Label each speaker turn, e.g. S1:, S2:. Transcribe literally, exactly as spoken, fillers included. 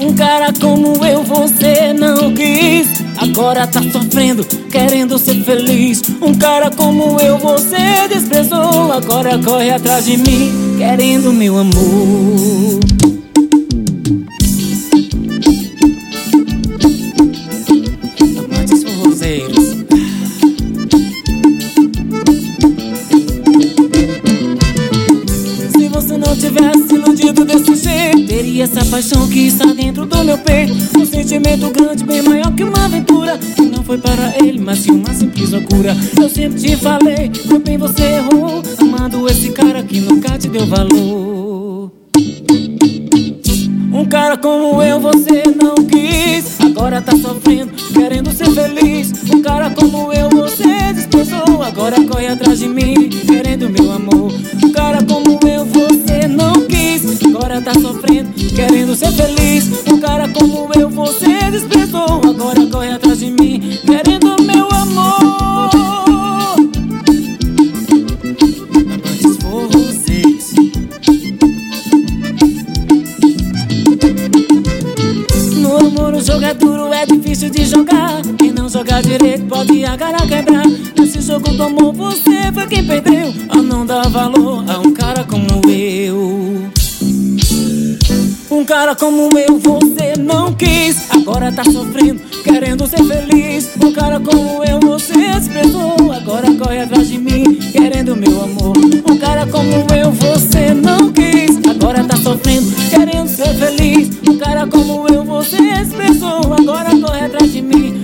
S1: Um cara como eu você não quis, agora tá sofrendo, querendo ser feliz. Um cara como eu você desprezou, agora corre atrás de mim, querendo meu amor. Amantes forrozeiros. Se você não tivesse iludido desse jeito, teria essa paixão que está dentro do meu peito. Um sentimento grande, bem maior que uma aventura, que não foi para ele, mas sim uma simples loucura. Eu sempre te falei, foi bem você errou, amando esse cara que nunca te deu valor. Um cara como eu você não quis, agora tá sofrendo, querendo ser feliz. Um cara como eu você desprezou, agora corre atrás de mim, querendo meu amor. Um cara como eu você não quis, agora tá sofrendo, querendo ser feliz. Um cara como eu você desprezou, agora corre atrás de mim, querendo meu amor. Amantes forrozeiros. No amor o jogo é duro, é difícil de jogar. Quem não jogar direito pode a cara quebrar. Nesse jogo do amor você foi quem perdeu, ao não dar valor a um cara como eu. Um cara como eu você não quis, agora tá sofrendo, querendo ser feliz. Um cara como eu você desprezou, agora corre atrás de mim, querendo meu amor. Um cara como eu você não quis, agora tá sofrendo, querendo ser feliz. Um cara como eu você desprezou, agora corre atrás de mim,